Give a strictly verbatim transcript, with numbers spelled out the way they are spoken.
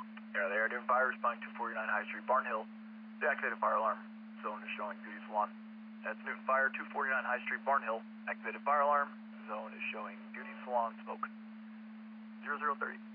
Yeah, they are doing fire, responding two forty-nine High Street, Barnhill. The activated fire alarm zone is showing duty salon. That's Newton Fire, two forty-nine High Street, Barnhill. Activated fire alarm zone is showing duty salon smoke. zero zero thirty.